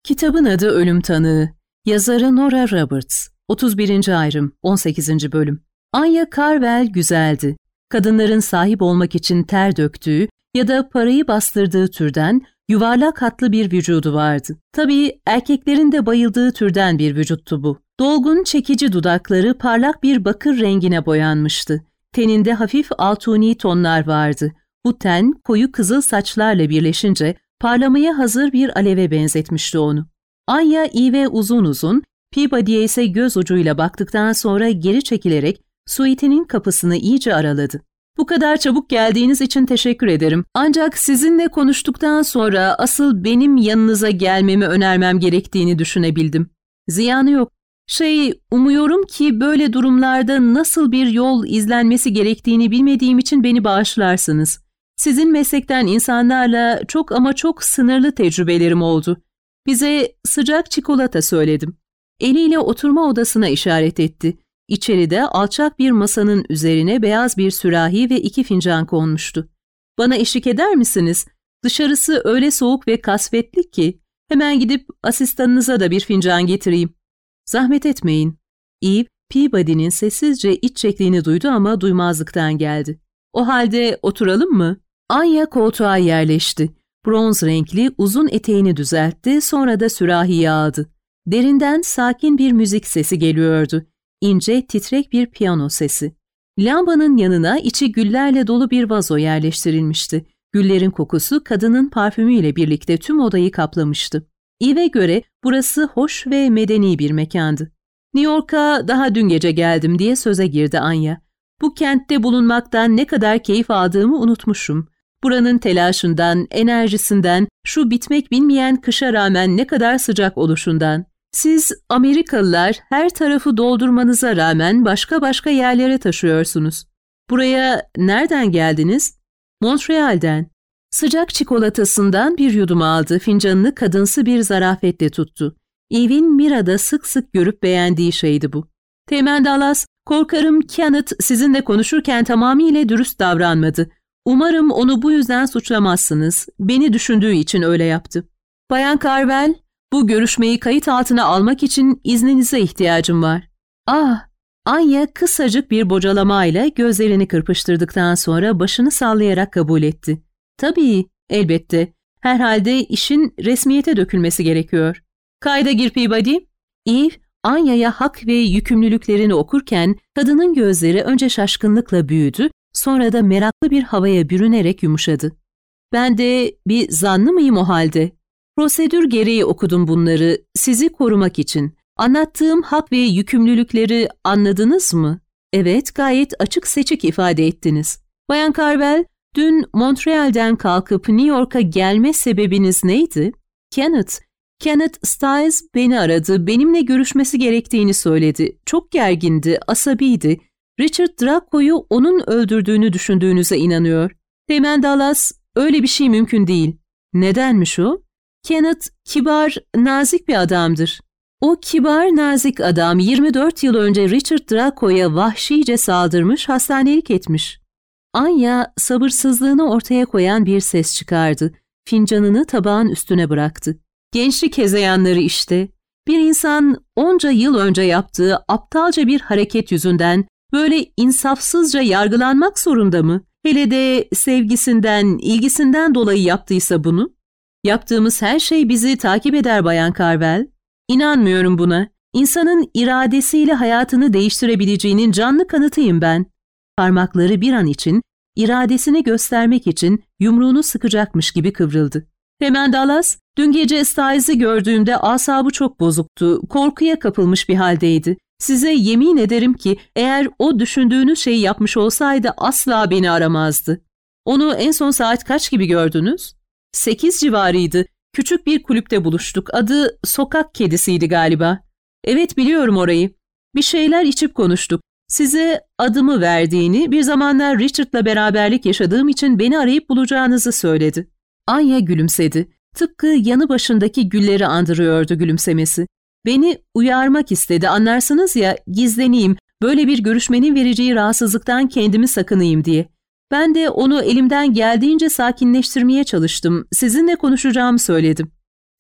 Kitabın adı Ölüm Tanığı. Yazarı Nora Roberts. 31. ayrım, 18. bölüm. Anya Carvel güzeldi. Kadınların sahip olmak için ter döktüğü ya da parayı bastırdığı türden yuvarlak hatlı bir vücudu vardı. Tabii erkeklerin de bayıldığı türden bir vücuttu bu. Dolgun, çekici dudakları parlak bir bakır rengine boyanmıştı. Teninde hafif altuni tonlar vardı. Bu ten koyu kızıl saçlarla birleşince parlamaya hazır bir aleve benzetmişti onu. Anya iyi ve uzun uzun, Peabody'ye ise göz ucuyla baktıktan sonra geri çekilerek suitenin kapısını iyice araladı. "Bu kadar çabuk geldiğiniz için teşekkür ederim. Ancak sizinle konuştuktan sonra asıl benim yanınıza gelmemi önermem gerektiğini düşünebildim. Ziyanı yok. Umuyorum ki böyle durumlarda nasıl bir yol izlenmesi gerektiğini bilmediğim için beni bağışlarsınız. Sizin meslekten insanlarla çok ama çok sınırlı tecrübelerim oldu. Bize sıcak çikolata söyledim." Eliyle oturma odasına işaret etti. İçeride alçak bir masanın üzerine beyaz bir sürahi ve 2 fincan konmuştu. "Bana eşlik eder misiniz? Dışarısı öyle soğuk ve kasvetli ki hemen gidip asistanınıza da bir fincan getireyim." "Zahmet etmeyin." Eve, Peabody'nin sessizce iç çektiğini duydu ama duymazlıktan geldi. "O halde oturalım mı?" Anya koltuğa yerleşti. Bronz renkli uzun eteğini düzeltti, sonra da sürahiyi aldı. Derinden sakin bir müzik sesi geliyordu. İnce, titrek bir piyano sesi. Lambanın yanına içi güllerle dolu bir vazo yerleştirilmişti. Güllerin kokusu kadının parfümüyle birlikte tüm odayı kaplamıştı. Eve'e göre burası hoş ve medeni bir mekandı. "New York'a daha dün gece geldim," diye söze girdi Anya. "Bu kentte bulunmaktan ne kadar keyif aldığımı unutmuşum. Buranın telaşından, enerjisinden, şu bitmek bilmeyen kışa rağmen ne kadar sıcak oluşundan. Siz Amerikalılar her tarafı doldurmanıza rağmen başka yerlere taşıyorsunuz. Buraya nereden geldiniz?" "Montreal'den." Sıcak çikolatasından bir yudum aldı, fincanını kadınsı bir zarafetle tuttu. Eve'in Mira'da sık sık görüp beğendiği şeydi bu. "Teğmen Dallas, korkarım Kenneth sizinle konuşurken tamamıyla dürüst davranmadı. Umarım onu bu yüzden suçlamazsınız. Beni düşündüğü için öyle yaptı." "Bayan Carvel, bu görüşmeyi kayıt altına almak için izninize ihtiyacım var." "Ah!" Anya kısacık bir bocalamayla gözlerini kırpıştırdıktan sonra başını sallayarak kabul etti. "Tabii, elbette. Herhalde işin resmiyete dökülmesi gerekiyor." "Kayda gir Peabody." Eve, Anya'ya hak ve yükümlülüklerini okurken kadının gözleri önce şaşkınlıkla büyüdü, sonra da meraklı bir havaya bürünerek yumuşadı. "Ben de bir zanlı mıyım o halde? Prosedür gereği okudum bunları, sizi korumak için. Anlattığım hak ve yükümlülükleri anladınız mı?" "Evet, gayet açık seçik ifade ettiniz." "Bayan Carvel, dün Montreal'den kalkıp New York'a gelme sebebiniz neydi?" Kenneth Stiles beni aradı, benimle görüşmesi gerektiğini söyledi. Çok gergindi, asabiydi. Richard Draco'yu onun öldürdüğünü düşündüğünüze inanıyor. Teğmen Dallas, öyle bir şey mümkün değil." "Nedenmiş o?" "Kenneth kibar, nazik bir adamdır." "O kibar, nazik adam 24 yıl önce Richard Draco'ya vahşice saldırmış, hastanelik etmiş." Anya sabırsızlığını ortaya koyan bir ses çıkardı. Fincanını tabağın üstüne bıraktı. "Gençlik hezeyanları işte. Bir insan onca yıl önce yaptığı aptalca bir hareket yüzünden böyle insafsızca yargılanmak zorunda mı? Hele de sevgisinden, ilgisinden dolayı yaptıysa bunu. Yaptığımız her şey bizi takip eder Bayan Carvel. İnanmıyorum buna. İnsanın iradesiyle hayatını değiştirebileceğinin canlı kanıtıyım ben." Parmakları bir an için, iradesini göstermek için yumruğunu sıkacakmış gibi kıvrıldı. "Teğmen Dallas, dün gece Stiles'i gördüğümde asabı çok bozuktu, korkuya kapılmış bir haldeydi. Size yemin ederim ki eğer o düşündüğünüz şeyi yapmış olsaydı asla beni aramazdı." "Onu en son saat kaç gibi gördünüz?" 8 civarıydı. Küçük bir kulüpte buluştuk. Adı Sokak Kedisi'ydi galiba." "Evet, biliyorum orayı. Bir şeyler içip konuştuk. Size adımı verdiğini, bir zamanlar Richard'la beraberlik yaşadığım için beni arayıp bulacağınızı söyledi." Anya gülümsedi. Tıpkı yanı başındaki gülleri andırıyordu gülümsemesi. "Beni uyarmak istedi, anlarsınız ya, gizleneyim, böyle bir görüşmenin vereceği rahatsızlıktan kendimi sakınayım diye. Ben de onu elimden geldiğince sakinleştirmeye çalıştım, sizinle konuşacağımı söyledim."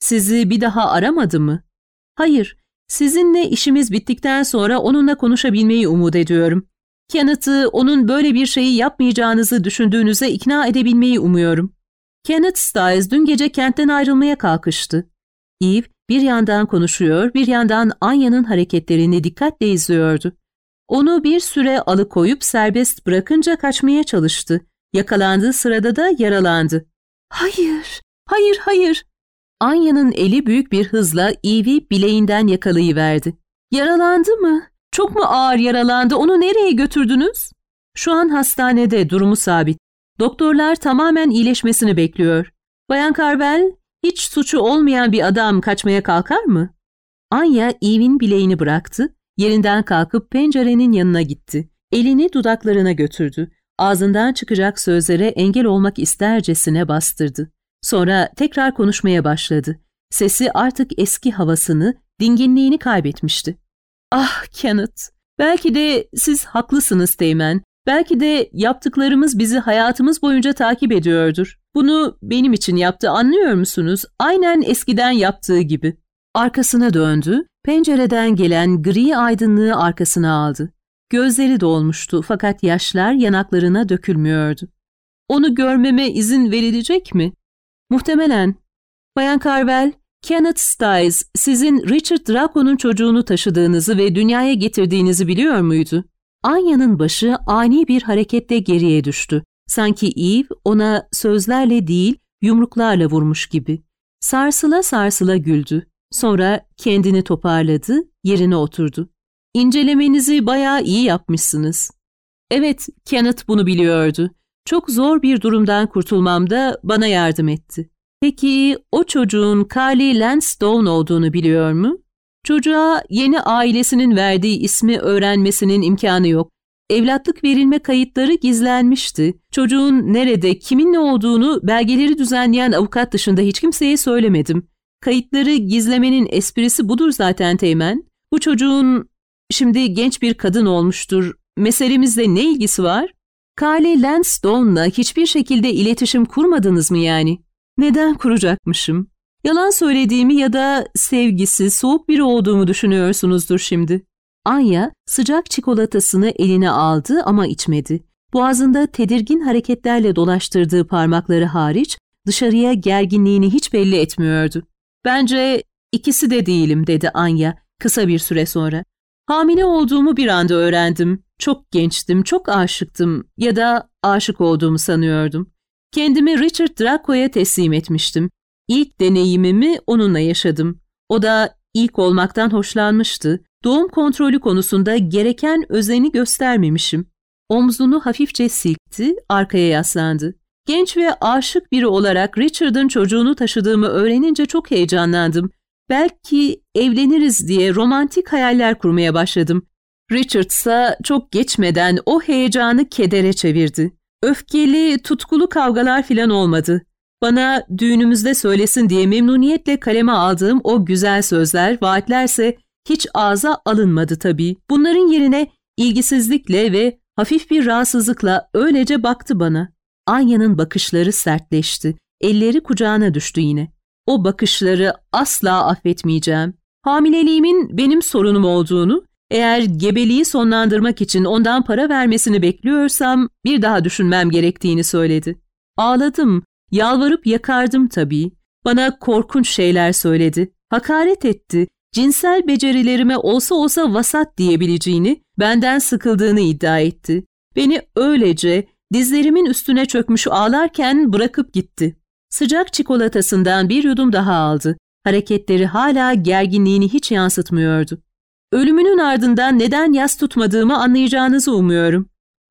Sizi bir daha aramadı mı? Hayır, sizinle işimiz bittikten sonra onunla konuşabilmeyi umut ediyorum. Kenneth'ı onun böyle bir şeyi yapmayacağınızı düşündüğünüze ikna edebilmeyi umuyorum. Kenneth Stiles dün gece kentten ayrılmaya kalkıştı. Eve bir yandan konuşuyor, bir yandan Anya'nın hareketlerini dikkatle izliyordu. Onu bir süre alıkoyup serbest bırakınca kaçmaya çalıştı. Yakalandığı sırada da yaralandı. Hayır, hayır, hayır. Anya'nın eli büyük bir hızla Eve'i bileğinden yakalayıverdi. Yaralandı mı? Çok mu ağır yaralandı? Onu nereye götürdünüz? Şu an hastanede, durumu sabit. Doktorlar tamamen iyileşmesini bekliyor. Bayan Carvel, hiç suçu olmayan bir adam kaçmaya kalkar mı? Anya Eve'in bileğini bıraktı, yerinden kalkıp pencerenin yanına gitti. Elini dudaklarına götürdü. Ağzından çıkacak sözlere engel olmak istercesine bastırdı. Sonra tekrar konuşmaya başladı. Sesi artık eski havasını, dinginliğini kaybetmişti. Ah Kenneth, belki de siz haklısınız Teğmen. Belki de yaptıklarımız bizi hayatımız boyunca takip ediyordur. Bunu benim için yaptı, anlıyor musunuz? Aynen eskiden yaptığı gibi. Arkasına döndü, pencereden gelen gri aydınlığı arkasına aldı. Gözleri dolmuştu fakat yaşlar yanaklarına dökülmüyordu. Onu görmeme izin verilecek mi? Muhtemelen. Bayan Carvel, Kenneth Stiles sizin Richard Draco'nun çocuğunu taşıdığınızı ve dünyaya getirdiğinizi biliyor muydu? Anya'nın başı ani bir hareketle geriye düştü. Sanki Eve ona sözlerle değil yumruklarla vurmuş gibi. Sarsıla sarsıla güldü. Sonra kendini toparladı, yerine oturdu. İncelemenizi bayağı iyi yapmışsınız. Evet, Kenneth bunu biliyordu. Çok zor bir durumdan kurtulmamda bana yardım etti. Peki o çocuğun Carly Lansdowne olduğunu biliyor mu? Çocuğa yeni ailesinin verdiği ismi öğrenmesinin imkanı yok. Evlatlık verilme kayıtları gizlenmişti. Çocuğun nerede, kiminle olduğunu belgeleri düzenleyen avukat dışında hiç kimseye söylemedim. Kayıtları gizlemenin esprisi budur zaten Teğmen. Bu çocuğun şimdi genç bir kadın olmuştur. Meselemizle ne ilgisi var? Carly Lansdowne'la hiçbir şekilde iletişim kurmadınız mı yani? Neden kuracakmışım? Yalan söylediğimi ya da sevgisiz, soğuk biri olduğumu düşünüyorsunuzdur şimdi. Anya sıcak çikolatasını eline aldı ama içmedi. Boğazında tedirgin hareketlerle dolaştırdığı parmakları hariç dışarıya gerginliğini hiç belli etmiyordu. Bence ikisi de değilim dedi Anya kısa bir süre sonra. Hamile olduğumu bir anda öğrendim. Çok gençtim, çok aşıktım ya da aşık olduğumu sanıyordum. Kendimi Richard Draco'ya teslim etmiştim. İlk deneyimimi onunla yaşadım. O da ilk olmaktan hoşlanmıştı. Doğum kontrolü konusunda gereken özeni göstermemişim. Omzunu hafifçe silkti, arkaya yaslandı. Genç ve aşık biri olarak Richard'ın çocuğunu taşıdığımı öğrenince çok heyecanlandım. Belki evleniriz diye romantik hayaller kurmaya başladım. Richard ise çok geçmeden o heyecanı kedere çevirdi. Öfkeli, tutkulu kavgalar filan olmadı. Bana düğünümüzde söylesin diye memnuniyetle kaleme aldığım o güzel sözler, vaatlerse hiç ağza alınmadı tabii. Bunların yerine ilgisizlikle ve hafif bir rahatsızlıkla öylece baktı bana. Anya'nın bakışları sertleşti. Elleri kucağına düştü yine. O bakışları asla affetmeyeceğim. Hamileliğimin benim sorunum olduğunu, eğer gebeliği sonlandırmak için ondan para vermesini bekliyorsam bir daha düşünmem gerektiğini söyledi. Ağladım, yalvarıp yakardım tabii. Bana korkunç şeyler söyledi, hakaret etti. Cinsel becerilerime olsa olsa vasat diyebileceğini, benden sıkıldığını iddia etti. Beni öylece dizlerimin üstüne çökmüş ağlarken bırakıp gitti. Sıcak çikolatasından bir yudum daha aldı. Hareketleri hala gerginliğini hiç yansıtmıyordu. Ölümünün ardından neden yas tutmadığımı anlayacağınızı umuyorum.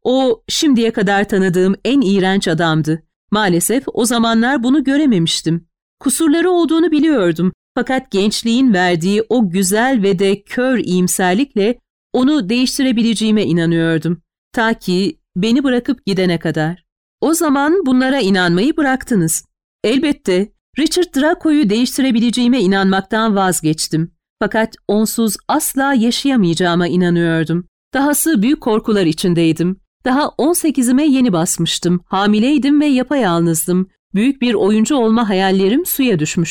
O şimdiye kadar tanıdığım en iğrenç adamdı. Maalesef o zamanlar bunu görememiştim. Kusurları olduğunu biliyordum. Fakat gençliğin verdiği o güzel ve de kör iyimserlikle onu değiştirebileceğime inanıyordum. Ta ki beni bırakıp gidene kadar. O zaman bunlara inanmayı bıraktınız. Elbette Richard Draco'yu değiştirebileceğime inanmaktan vazgeçtim. Fakat onsuz asla yaşayamayacağıma inanıyordum. Dahası büyük korkular içindeydim. Daha 18'ime yeni basmıştım. Hamileydim ve yapayalnızdım. Büyük bir oyuncu olma hayallerim suya düşmüştü.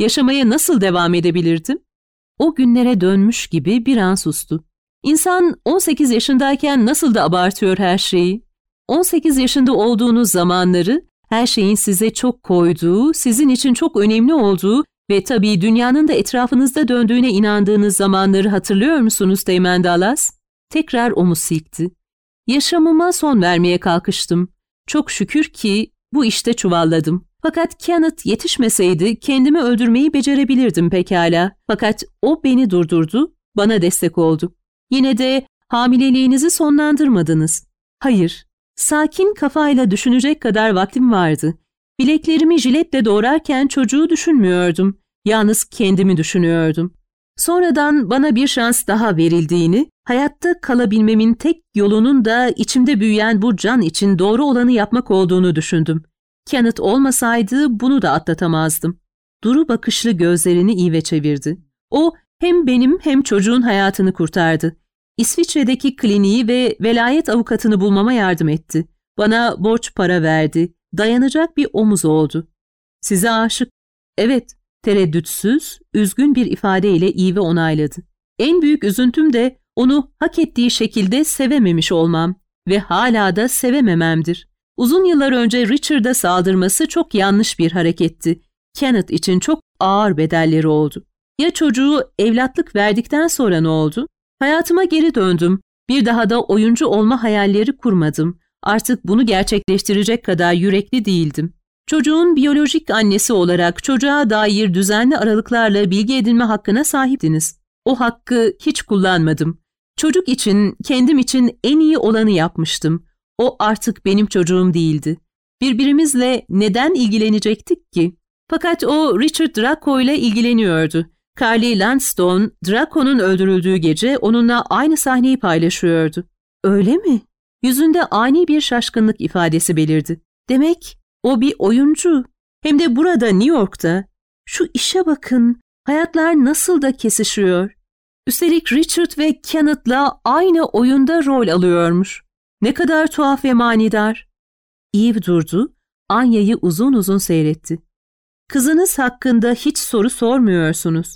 Yaşamaya nasıl devam edebilirdim? O günlere dönmüş gibi bir an sustu. İnsan 18 yaşındayken nasıl da abartıyor her şeyi. 18 yaşında olduğunuz zamanları, her şeyin size çok koyduğu, sizin için çok önemli olduğu ve tabii dünyanın da etrafınızda döndüğüne inandığınız zamanları hatırlıyor musunuz Teğmen Dallas? Tekrar omuz silkti. Yaşamıma son vermeye kalkıştım. Çok şükür ki bu işte çuvalladım. Fakat Kenneth yetişmeseydi kendimi öldürmeyi becerebilirdim pekala. Fakat o beni durdurdu, bana destek oldu. Yine de hamileliğinizi sonlandırmadınız. Hayır, sakin kafayla düşünecek kadar vaktim vardı. Bileklerimi jiletle doğrarken çocuğu düşünmüyordum. Yalnız kendimi düşünüyordum. Sonradan bana bir şans daha verildiğini, hayatta kalabilmemin tek yolunun da içimde büyüyen bu can için doğru olanı yapmak olduğunu düşündüm. Kenneth olmasaydı bunu da atlatamazdım. Duru bakışlı gözlerini iyice çevirdi. O hem benim hem çocuğun hayatını kurtardı. İsviçre'deki kliniği ve velayet avukatını bulmama yardım etti. Bana borç para verdi. Dayanacak bir omuz oldu. Size aşık. Evet, tereddütsüz, üzgün bir ifadeyle iyi ve onayladı. En büyük üzüntüm de onu hak ettiği şekilde sevememiş olmam ve hala da sevemememdir. Uzun yıllar önce Richard'a saldırması çok yanlış bir hareketti. Kenneth için çok ağır bedelleri oldu. Ya çocuğu evlatlık verdikten sonra ne oldu? Hayatıma geri döndüm. Bir daha da oyuncu olma hayalleri kurmadım. Artık bunu gerçekleştirecek kadar yürekli değildim. Çocuğun biyolojik annesi olarak çocuğa dair düzenli aralıklarla bilgi edinme hakkına sahiptiniz. O hakkı hiç kullanmadım. Çocuk için, kendim için en iyi olanı yapmıştım. O artık benim çocuğum değildi. Birbirimizle neden ilgilenecektik ki? Fakat o Richard Draco ile ilgileniyordu. Carly Lansdowne, Draco'nun öldürüldüğü gece onunla aynı sahneyi paylaşıyordu. Öyle mi? Yüzünde ani bir şaşkınlık ifadesi belirdi. Demek o bir oyuncu. Hem de burada New York'ta. Şu işe bakın. Hayatlar nasıl da kesişiyor. Üstelik Richard ve Kenneth'la aynı oyunda rol alıyormuş. Ne kadar tuhaf ve manidar. Eve durdu, Anya'yı uzun uzun seyretti. Kızınız hakkında hiç soru sormuyorsunuz.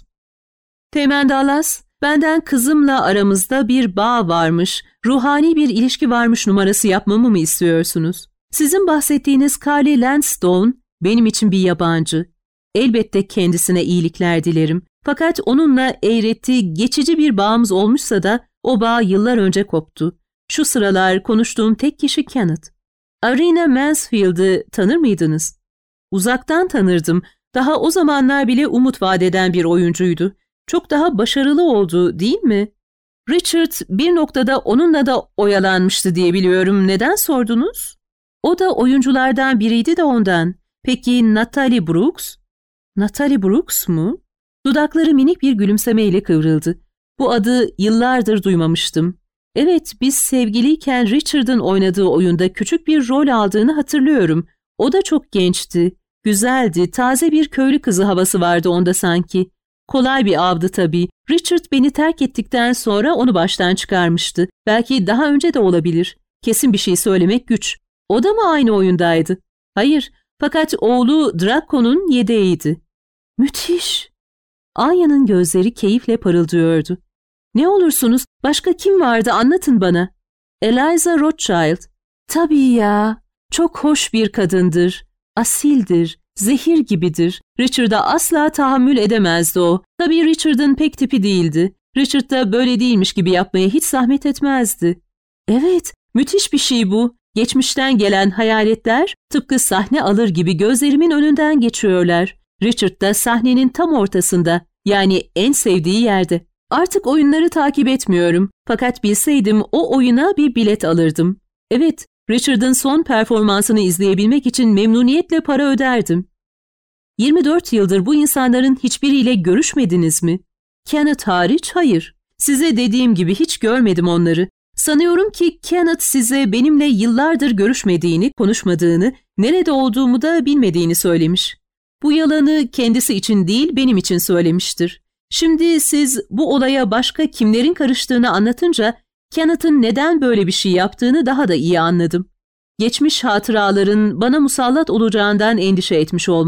Teğmen Dallas, benden kızımla aramızda bir bağ varmış, ruhani bir ilişki varmış numarası yapmamı mı istiyorsunuz? Sizin bahsettiğiniz Carly Lansdowne benim için bir yabancı. Elbette kendisine iyilikler dilerim. Fakat onunla eğreti, geçici bir bağımız olmuşsa da o bağ yıllar önce koptu. Şu sıralar konuştuğum tek kişi Kenneth. Arena Mansfield'ı tanır mıydınız? Uzaktan tanırdım. Daha o zamanlar bile umut vadeden bir oyuncuydu. Çok daha başarılı oldu, değil mi? Richard bir noktada onunla da oyalanmıştı diye biliyorum. Neden sordunuz? O da oyunculardan biriydi de ondan. Peki Natalie Brooks? Natalie Brooks mu? Dudakları minik bir gülümsemeyle kıvrıldı. Bu adı yıllardır duymamıştım. Evet, biz sevgiliyken Richard'ın oynadığı oyunda küçük bir rol aldığını hatırlıyorum. O da çok gençti, güzeldi, taze bir köylü kızı havası vardı onda sanki. Kolay bir avdı tabii. Richard beni terk ettikten sonra onu baştan çıkarmıştı. Belki daha önce de olabilir. Kesin bir şey söylemek güç. O da mı aynı oyundaydı? Hayır, fakat oğlu Draco'nun yedeğiydi. Müthiş! Anya'nın gözleri keyifle parıldıyordu. Ne olursunuz, başka kim vardı anlatın bana. Eliza Rothschild. Tabii ya, çok hoş bir kadındır. Asildir, zehir gibidir. Richard'a asla tahammül edemezdi o. Tabii Richard'ın pek tipi değildi. Richard da böyle değilmiş gibi yapmaya hiç zahmet etmezdi. Evet, müthiş bir şey bu. Geçmişten gelen hayaletler tıpkı sahne alır gibi gözlerimin önünden geçiyorlar. Richard da sahnenin tam ortasında, yani en sevdiği yerde. Artık oyunları takip etmiyorum. Fakat bilseydim o oyuna bir bilet alırdım. Evet, Richard'ın son performansını izleyebilmek için memnuniyetle para öderdim. 24 yıldır bu insanların hiçbiriyle görüşmediniz mi? Kenneth hariç hayır. Size dediğim gibi hiç görmedim onları. Sanıyorum ki Kenneth size benimle yıllardır görüşmediğini, konuşmadığını, nerede olduğumu da bilmediğini söylemiş. Bu yalanı kendisi için değil benim için söylemiştir. Şimdi siz bu olaya başka kimlerin karıştığını anlatınca Kenneth'ın neden böyle bir şey yaptığını daha da iyi anladım. Geçmiş hatıraların bana musallat olacağından endişe etmiş olmalı.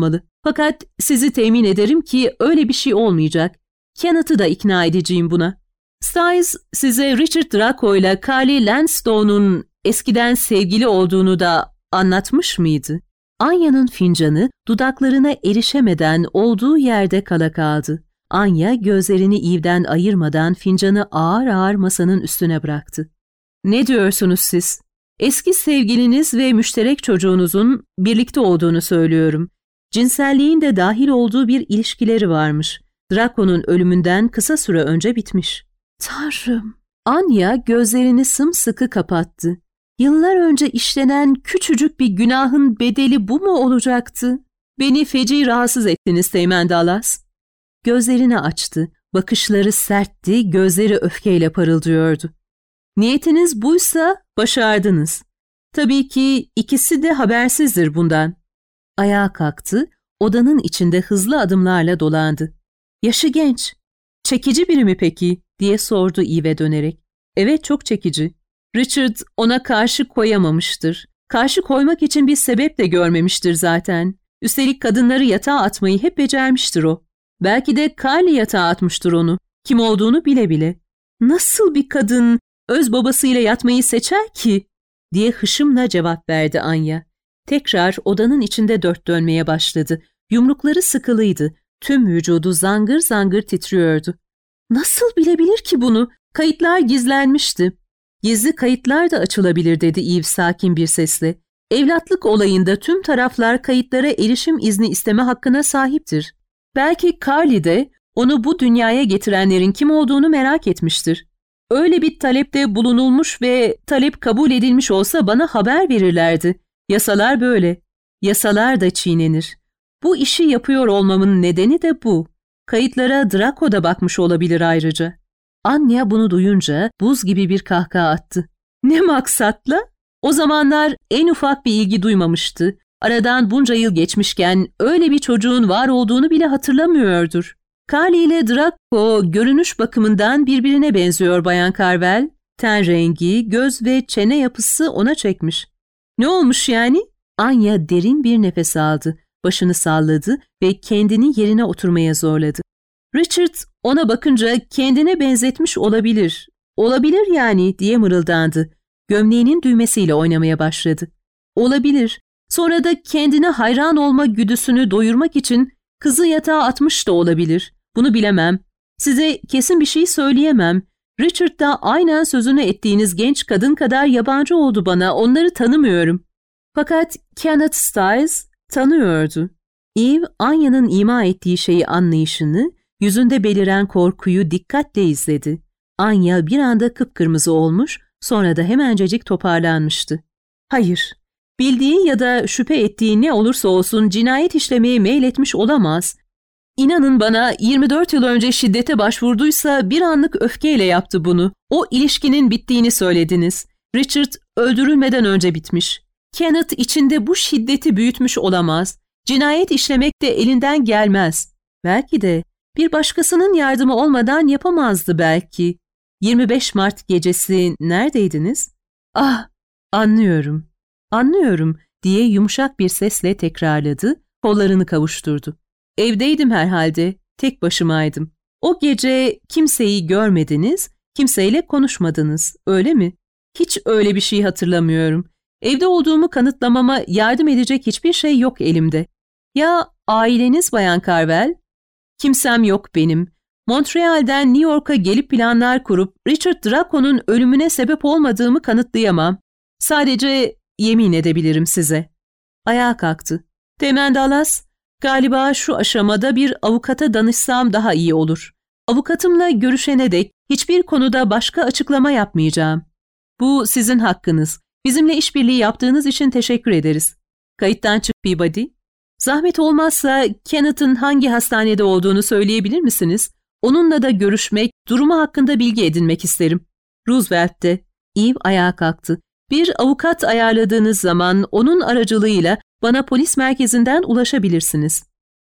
Fakat sizi temin ederim ki öyle bir şey olmayacak. Kenneth'ı da ikna edeceğim buna. Styles size Richard Draco ile Carly Lansdowne'un eskiden sevgili olduğunu da anlatmış mıydı? Anya'nın fincanı dudaklarına erişemeden olduğu yerde kala kaldı. Anya gözlerini Eve'den ayırmadan fincanı ağır ağır masanın üstüne bıraktı. Ne diyorsunuz siz? Eski sevgiliniz ve müşterek çocuğunuzun birlikte olduğunu söylüyorum. Cinselliğin de dahil olduğu bir ilişkileri varmış. Draco'nun ölümünden kısa süre önce bitmiş. Tanrım! Anya gözlerini sımsıkı kapattı. Yıllar önce işlenen küçücük bir günahın bedeli bu mu olacaktı? Beni feci rahatsız ettiniz Teğmen Dallas. Gözlerini açtı. Bakışları sertti, gözleri öfkeyle parıldıyordu. Niyetiniz buysa başardınız. Tabii ki ikisi de habersizdir bundan. Ayağa kalktı, odanın içinde hızlı adımlarla dolandı. Yaşı genç. Çekici biri mi peki? Diye sordu Eve dönerek. Evet, çok çekici. Richard ona karşı koyamamıştır. Karşı koymak için bir sebep de görmemiştir zaten. Üstelik kadınları yatağa atmayı hep becermiştir o. Belki de Carly yatağa atmıştır onu. Kim olduğunu bile bile. Nasıl bir kadın öz babasıyla yatmayı seçer ki? Diye hışımla cevap verdi Anya. Tekrar odanın içinde dört dönmeye başladı. Yumrukları sıkılıydı. Tüm vücudu zangır zangır titriyordu. Nasıl bilebilir ki bunu? Kayıtlar gizlenmişti. Gizli kayıtlar da açılabilir dedi Eve sakin bir sesle. Evlatlık olayında tüm taraflar kayıtlara erişim izni isteme hakkına sahiptir. Belki Carly de onu bu dünyaya getirenlerin kim olduğunu merak etmiştir. Öyle bir talepte bulunulmuş ve talep kabul edilmiş olsa bana haber verirlerdi. Yasalar böyle. Yasalar da çiğnenir. Bu işi yapıyor olmamın nedeni de bu. Kayıtlara Draco da bakmış olabilir ayrıca. Anya bunu duyunca buz gibi bir kahkaha attı. Ne maksatla? O zamanlar en ufak bir ilgi duymamıştı. Aradan bunca yıl geçmişken öyle bir çocuğun var olduğunu bile hatırlamıyordur. Carly ile Draco görünüş bakımından birbirine benziyor Bayan Carvel. Ten rengi, göz ve çene yapısı ona çekmiş. Ne olmuş yani? Anya derin bir nefes aldı. Başını salladı ve kendini yerine oturmaya zorladı. Richard ona bakınca kendine benzetmiş olabilir. Olabilir yani diye mırıldandı. Gömleğinin düğmesiyle oynamaya başladı. Olabilir. Sonra da kendine hayran olma güdüsünü doyurmak için kızı yatağa atmış da olabilir. Bunu bilemem. Size kesin bir şey söyleyemem. Richard da aynen sözünü ettiğiniz genç kadın kadar yabancı oldu bana. Onları tanımıyorum. Fakat Kenneth Styles tanıyordu. Eve, Anya'nın ima ettiği şeyi anlayışını, yüzünde beliren korkuyu dikkatle izledi. Anya bir anda kıpkırmızı olmuş, sonra da hemencecik toparlanmıştı. Hayır, bildiği ya da şüphe ettiği ne olursa olsun cinayet işlemeye meyletmiş olamaz. İnanın bana 24 yıl önce şiddete başvurduysa bir anlık öfkeyle yaptı bunu. O ilişkinin bittiğini söylediniz. Richard öldürülmeden önce bitmiş. Kenneth içinde bu şiddeti büyütmüş olamaz. Cinayet işlemek de elinden gelmez. Belki de bir başkasının yardımı olmadan yapamazdı belki. 25 Mart gecesi neredeydiniz? Ah, anlıyorum, anlıyorum diye yumuşak bir sesle tekrarladı, kollarını kavuşturdu. Evdeydim herhalde, tek başımaydım. O gece kimseyi görmediniz, kimseyle konuşmadınız, öyle mi? Hiç öyle bir şey hatırlamıyorum. Evde olduğumu kanıtlamama yardım edecek hiçbir şey yok elimde. Ya aileniz Bayan Carvel? Kimsem yok benim. Montreal'den New York'a gelip planlar kurup Richard Draco'nun ölümüne sebep olmadığımı kanıtlayamam. Sadece yemin edebilirim size. Ayağa kalktı. Teğmen Dallas, galiba şu aşamada bir avukata danışsam daha iyi olur. Avukatımla görüşene dek hiçbir konuda başka açıklama yapmayacağım. Bu sizin hakkınız. Bizimle işbirliği yaptığınız için teşekkür ederiz. Kayıttan çık Peabody. Zahmet olmazsa Kenneth'ın hangi hastanede olduğunu söyleyebilir misiniz? Onunla da görüşmek, durumu hakkında bilgi edinmek isterim. Roosevelt'te. Eve ayağa kalktı. Bir avukat ayarladığınız zaman onun aracılığıyla bana polis merkezinden ulaşabilirsiniz.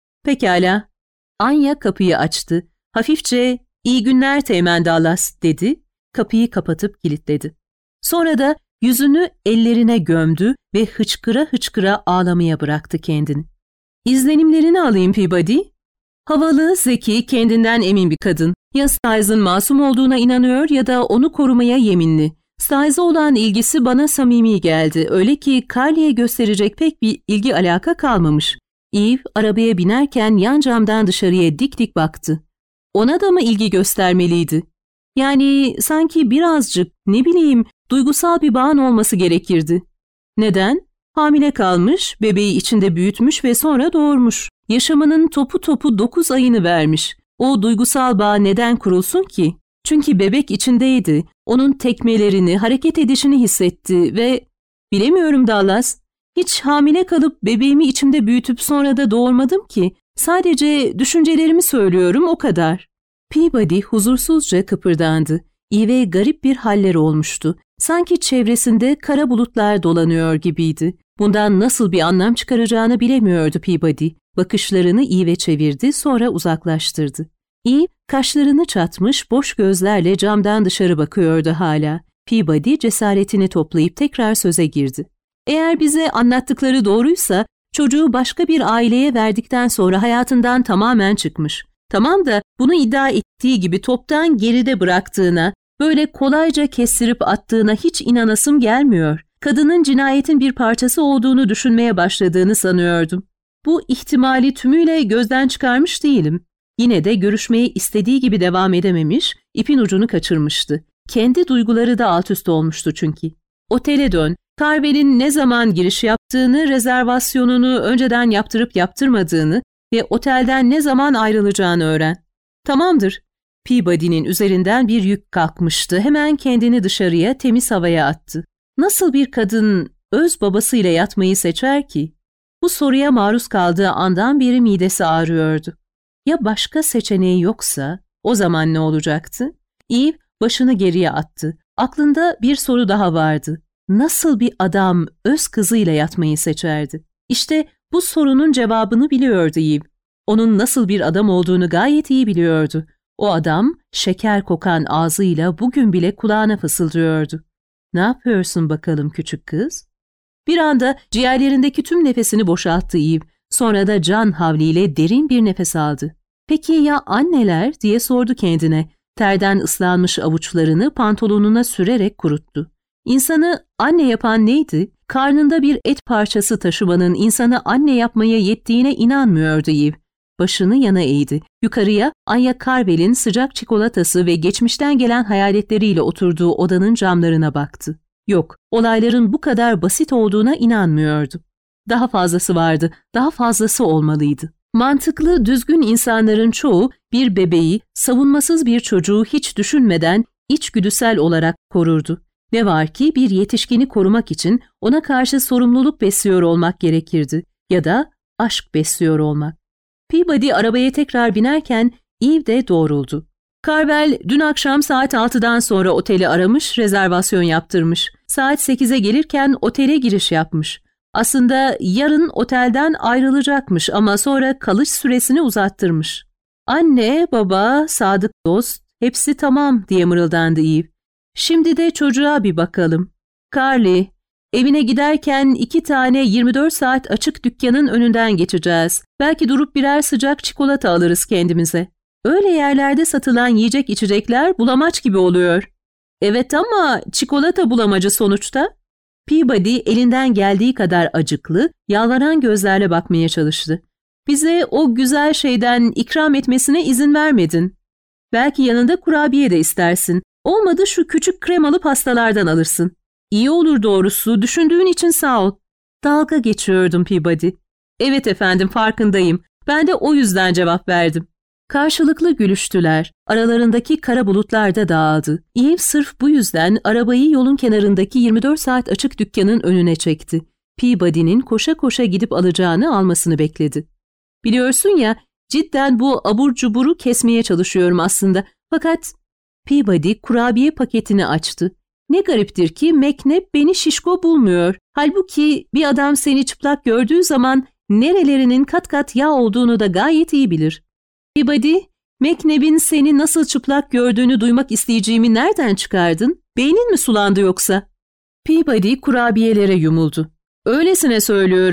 Pekala. Anya kapıyı açtı. Hafifçe "İyi günler Teğmen Dallas" dedi. Kapıyı kapatıp kilitledi. Sonra da yüzünü ellerine gömdü ve hıçkıra hıçkıra ağlamaya bıraktı kendini. İzlenimlerini alayım Peabody. Havalı, zeki, kendinden emin bir kadın. Ya Styles'ın masum olduğuna inanıyor ya da onu korumaya yeminli. Styles'a olan ilgisi bana samimi geldi. Öyle ki Carly'e gösterecek pek bir ilgi alaka kalmamış. Eve arabaya binerken yan camdan dışarıya dik dik baktı. Ona da mı ilgi göstermeliydi? Yani sanki birazcık, ne bileyim, duygusal bir bağın olması gerekirdi. Neden? Hamile kalmış, bebeği içinde büyütmüş ve sonra doğurmuş. Yaşamının topu topu 9 ayını vermiş. O duygusal bağ neden kurulsun ki? Çünkü bebek içindeydi. Onun tekmelerini, hareket edişini hissetti ve... Bilemiyorum Dallas. Hiç hamile kalıp bebeğimi içimde büyütüp sonra da doğurmadım ki. Sadece düşüncelerimi söylüyorum, o kadar. Peabody huzursuzca kıpırdandı. Eve garip bir haller olmuştu. Sanki çevresinde kara bulutlar dolanıyor gibiydi. Bundan nasıl bir anlam çıkaracağını bilemiyordu Peabody. Bakışlarını Eve'e çevirdi, sonra uzaklaştırdı. Eve, kaşlarını çatmış, boş gözlerle camdan dışarı bakıyordu hala. Peabody cesaretini toplayıp tekrar söze girdi. Eğer bize anlattıkları doğruysa, çocuğu başka bir aileye verdikten sonra hayatından tamamen çıkmış. Tamam da bunu iddia ettiği gibi toptan geride bıraktığına, böyle kolayca kestirip attığına hiç inanasım gelmiyor. Kadının cinayetin bir parçası olduğunu düşünmeye başladığını sanıyordum. Bu ihtimali tümüyle gözden çıkarmış değilim. Yine de görüşmeye istediği gibi devam edememiş, ipin ucunu kaçırmıştı. Kendi duyguları da alt üst olmuştu çünkü. Otele dön, Carvel'in ne zaman giriş yaptığını, rezervasyonunu önceden yaptırıp yaptırmadığını ve otelden ne zaman ayrılacağını öğren. Tamamdır. Peabody'nin üzerinden bir yük kalkmıştı. Hemen kendini dışarıya, temiz havaya attı. Nasıl bir kadın öz babasıyla yatmayı seçer ki? Bu soruya maruz kaldığı andan beri midesi ağrıyordu. Ya başka seçeneği yoksa, o zaman ne olacaktı? Eve başını geriye attı. Aklında bir soru daha vardı. Nasıl bir adam öz kızıyla yatmayı seçerdi? İşte bu sorunun cevabını biliyordu Eve. Onun nasıl bir adam olduğunu gayet iyi biliyordu. O adam şeker kokan ağzıyla bugün bile kulağına fısıldıyordu. Ne yapıyorsun bakalım küçük kız? Bir anda ciğerlerindeki tüm nefesini boşalttı Eve. Sonra da can havliyle derin bir nefes aldı. Peki ya anneler diye sordu kendine. Terden ıslanmış avuçlarını pantolonuna sürerek kuruttu. İnsanı anne yapan neydi? Karnında bir et parçası taşımanın insanı anne yapmaya yettiğine inanmıyordu Eve. Başını yana eğdi. Yukarıya Anya Carvel'in sıcak çikolatası ve geçmişten gelen hayaletleriyle oturduğu odanın camlarına baktı. Yok, olayların bu kadar basit olduğuna inanmıyordu. Daha fazlası vardı, daha fazlası olmalıydı. Mantıklı, düzgün insanların çoğu bir bebeği, savunmasız bir çocuğu hiç düşünmeden içgüdüsel olarak korurdu. Ne var ki bir yetişkini korumak için ona karşı sorumluluk besliyor olmak gerekirdi ya da aşk besliyor olmak. Peabody arabaya tekrar binerken Eve de doğruldu. Carvel dün akşam saat 6'dan sonra oteli aramış, rezervasyon yaptırmış. Saat 8'e gelirken otele giriş yapmış. Aslında yarın otelden ayrılacakmış ama sonra kalış süresini uzattırmış. Anne, baba, sadık dost, hepsi tamam diye mırıldandı Eve. Şimdi de çocuğa bir bakalım. Carly, evine giderken 2 tane 24 saat açık dükkanın önünden geçeceğiz. Belki durup birer sıcak çikolata alırız kendimize. Öyle yerlerde satılan yiyecek içecekler bulamaç gibi oluyor. Evet ama çikolata bulamacı sonuçta. Peabody elinden geldiği kadar acıklı, yalvaran gözlerle bakmaya çalıştı. Bize o güzel şeyden ikram etmesine izin vermedin. Belki yanında kurabiye de istersin. Olmadı şu küçük kremalı pastalardan alırsın. İyi olur doğrusu, düşündüğün için sağ ol. Dalga geçiyordum Peabody. Evet efendim, farkındayım. Ben de o yüzden cevap verdim. Karşılıklı gülüştüler. Aralarındaki kara bulutlar da dağıldı. Eve sırf bu yüzden arabayı yolun kenarındaki 24 saat açık dükkanın önüne çekti. Peabody'nin koşa koşa gidip alacağını almasını bekledi. Biliyorsun ya, cidden bu abur cuburu kesmeye çalışıyorum aslında. Fakat Peabody kurabiye paketini açtı. Ne gariptir ki McNabb beni şişko bulmuyor. Halbuki bir adam seni çıplak gördüğü zaman nerelerinin kat kat yağ olduğunu da gayet iyi bilir. Peabody, McNabb'in seni nasıl çıplak gördüğünü duymak isteyeceğimi nereden çıkardın? Beynin mi sulandı yoksa? Peabody kurabiyelere yumuldu. Öylesine söylüyorum.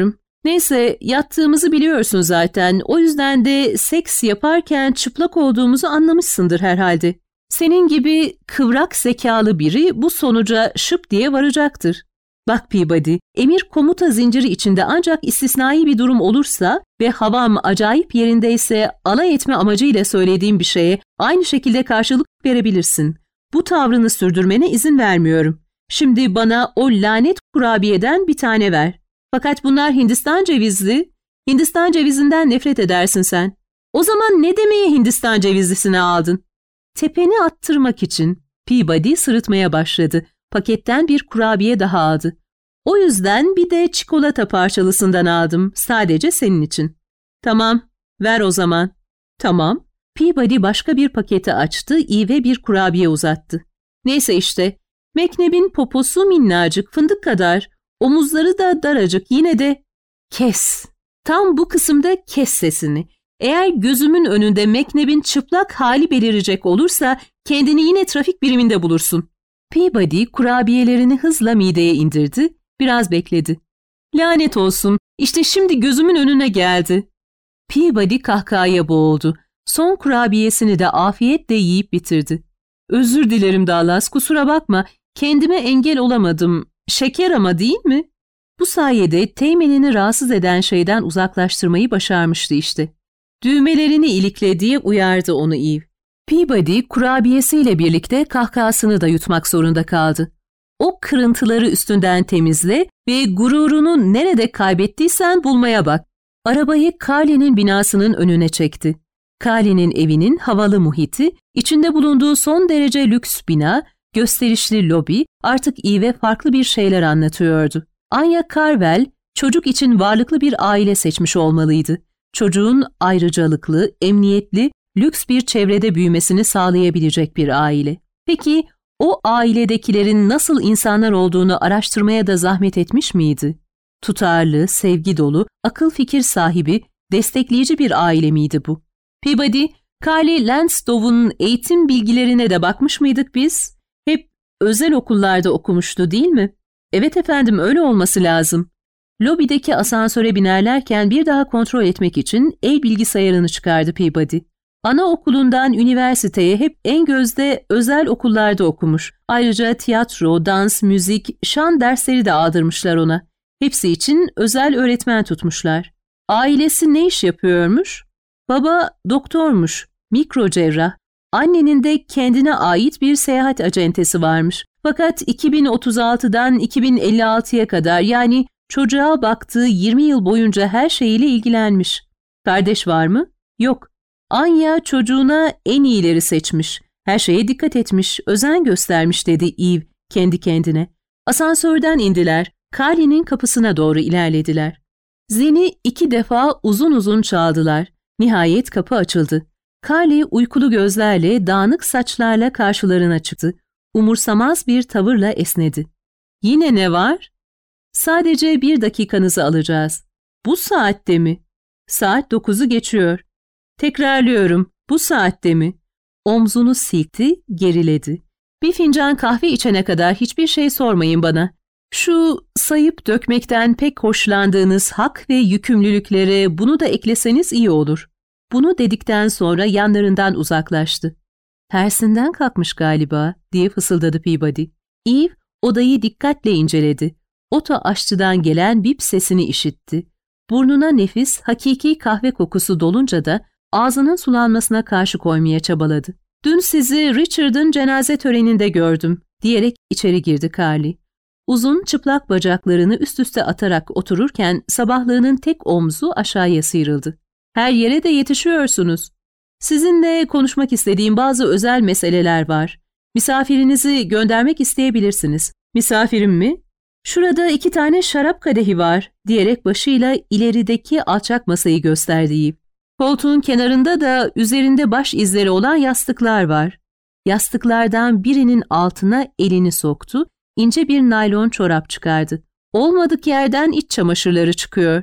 Neyse, yattığımızı biliyorsun zaten. O yüzden de seks yaparken çıplak olduğumuzu anlamışsındır herhalde. Senin gibi kıvrak zekalı biri bu sonuca şıp diye varacaktır. Bak Peabody, emir komuta zinciri içinde ancak istisnai bir durum olursa ve havam acayip yerindeyse alay etme amacıyla söylediğim bir şeye aynı şekilde karşılık verebilirsin. Bu tavrını sürdürmene izin vermiyorum. Şimdi bana o lanet kurabiyeden bir tane ver. Fakat bunlar Hindistan cevizli. Hindistan cevizinden nefret edersin sen. O zaman ne demeye Hindistan cevizlisini aldın? Tepeni attırmak için. Peabody sırıtmaya başladı. Paketten bir kurabiye daha aldı. O yüzden bir de çikolata parçalısından aldım. Sadece senin için. Tamam, ver o zaman. Tamam. Peabody başka bir paketi açtı, Eve'e bir kurabiye uzattı. Neyse işte. McNabb'in poposu minnacık, fındık kadar. Omuzları da daracık, yine de... Kes. Tam bu kısımda kes sesini. Eğer gözümün önünde McNabb'in çıplak hali belirecek olursa kendini yine trafik biriminde bulursun. Peabody kurabiyelerini hızla mideye indirdi, biraz bekledi. Lanet olsun, işte şimdi gözümün önüne geldi. Peabody kahkahaya boğuldu. Son kurabiyesini de afiyetle yiyip bitirdi. Özür dilerim Dallas, kusura bakma, kendime engel olamadım. Şeker ama değil mi? Bu sayede teğmenini rahatsız eden şeyden uzaklaştırmayı başarmıştı işte. Düğmelerini ilikle diye uyardı onu Eve. Peabody kurabiyesiyle birlikte kahkahasını da yutmak zorunda kaldı. O kırıntıları üstünden temizle ve gururunu nerede kaybettiysen bulmaya bak. Arabayı Carly'nin binasının önüne çekti. Carly'nin evinin havalı muhiti, içinde bulunduğu son derece lüks bina, gösterişli lobi artık Eve'e farklı bir şeyler anlatıyordu. Anya Carvel, çocuk için varlıklı bir aile seçmiş olmalıydı. Çocuğun ayrıcalıklı, emniyetli, lüks bir çevrede büyümesini sağlayabilecek bir aile. Peki o ailedekilerin nasıl insanlar olduğunu araştırmaya da zahmet etmiş miydi? Tutarlı, sevgi dolu, akıl fikir sahibi, destekleyici bir aile miydi bu? Peabody, Carly Lansdowne'un eğitim bilgilerine de bakmış mıydık biz? Hep özel okullarda okumuştu değil mi? Evet efendim, öyle olması lazım. Lobideki asansöre binerlerken bir daha kontrol etmek için el bilgisayarını çıkardı Peabody. Anaokulundan üniversiteye hep en gözde özel okullarda okumuş. Ayrıca tiyatro, dans, müzik, şan dersleri de aldırmışlar ona. Hepsi için özel öğretmen tutmuşlar. Ailesi ne iş yapıyormuş? Baba doktormuş, mikrocerrah. Annenin de kendine ait bir seyahat acentesi varmış. Fakat 2036'dan 2056'ya kadar, yani çocuğa baktığı 20 yıl boyunca her şeyiyle ilgilenmiş. Kardeş var mı? Yok. Anya çocuğuna en iyileri seçmiş. Her şeye dikkat etmiş, özen göstermiş dedi Eve kendi kendine. Asansörden indiler. Carly'nin kapısına doğru ilerlediler. Zili 2 defa uzun uzun çaldılar. Nihayet kapı açıldı. Carly uykulu gözlerle, dağınık saçlarla karşılarına çıktı. Umursamaz bir tavırla esnedi. Yine ne var? Sadece 1 dakikanızı alacağız. Bu saatte mi? Saat 9'u geçiyor. Tekrarlıyorum, bu saatte mi? Omzunu silkti, geriledi. Bir fincan kahve içene kadar hiçbir şey sormayın bana. Şu sayıp dökmekten pek hoşlandığınız hak ve yükümlülüklere bunu da ekleseniz iyi olur. Bunu dedikten sonra yanlarından uzaklaştı. Tersinden kalkmış galiba diye fısıldadı Peabody. Eve odayı dikkatle inceledi. Oto aşçıdan gelen bip sesini işitti. Burnuna nefis, hakiki kahve kokusu dolunca da ağzının sulanmasına karşı koymaya çabaladı. "Dün sizi Richard'ın cenaze töreninde gördüm," diyerek içeri girdi Carly. Uzun çıplak bacaklarını üst üste atarak otururken sabahlığının tek omzu aşağıya sıyrıldı. "Her yere de yetişiyorsunuz. Sizinle konuşmak istediğim bazı özel meseleler var. Misafirinizi göndermek isteyebilirsiniz." "Misafirim mi?" "Şurada 2 tane şarap kadehi var," diyerek başıyla ilerideki alçak masayı gösterdi. "Koltuğun kenarında da üzerinde baş izleri olan yastıklar var." Yastıklardan birinin altına elini soktu, ince bir naylon çorap çıkardı. Olmadık yerden iç çamaşırları çıkıyor.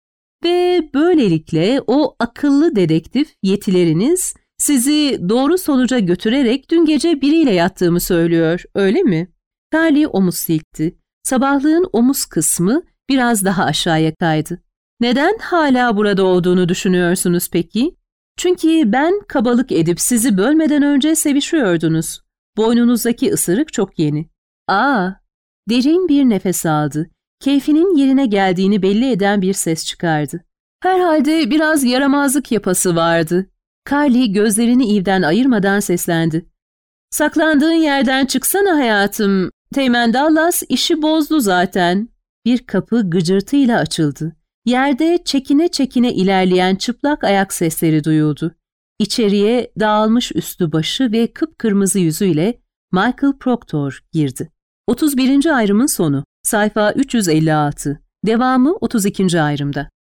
"Ve böylelikle o akıllı dedektif yetileriniz sizi doğru sonuca götürerek dün gece biriyle yattığımı söylüyor, öyle mi?" Carly omuz silkti. Sabahlığın omuz kısmı biraz daha aşağıya kaydı. Neden hala burada olduğunu düşünüyorsunuz peki? Çünkü ben kabalık edip sizi bölmeden önce sevişiyordunuz. Boynunuzdaki ısırık çok yeni. Derin bir nefes aldı. Keyfinin yerine geldiğini belli eden bir ses çıkardı. Herhalde biraz yaramazlık yapası vardı. Carly gözlerini Eve'den ayırmadan seslendi. Saklandığın yerden çıksana hayatım. Teğmen Dallas işi bozdu zaten. Bir kapı gıcırtıyla açıldı. Yerde çekine çekine ilerleyen çıplak ayak sesleri duyuldu. İçeriye dağılmış üstü başı ve kıpkırmızı yüzüyle Michael Proctor girdi. 31. ayrımın sonu. Sayfa 356. Devamı 32. ayrımda.